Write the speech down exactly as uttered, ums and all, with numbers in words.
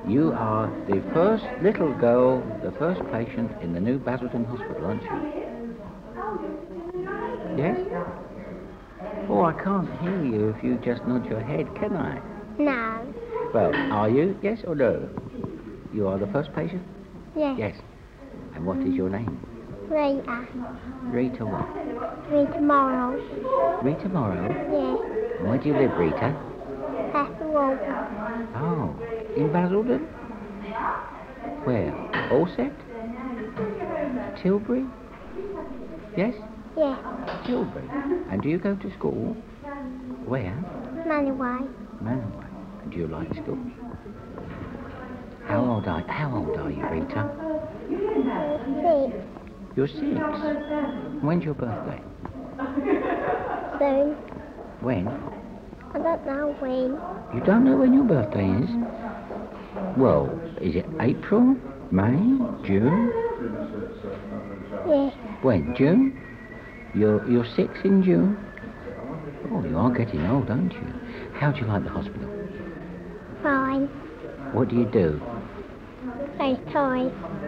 You are the first little girl, the first patient in the new Basildon Hospital, aren't you? Yes? Oh, I can't hear you if you just nod your head, can I? No. Well, are you? Yes or no? You are the first patient? Yes. Yes. And what is your name? Rita. Rita what? Rita Morrow. Rita Morrow? Yes. And where do you live, Rita? Past the wall. Oh, in Basildon? Where? Allset? Tilbury? Yes? Yes. Tilbury. And do you go to school? Where? Manaway. Manaway. And do you like school? How old are How old are you, Rita? Six. You're six. When's your birthday? Soon. When? I don't know when. You don't know when your birthday is? Well, is it April, May, June? Yes. When? June? You're you're six in June? Oh, you are getting old, aren't you? How do you like the hospital? Fine. What do you do? Play toys.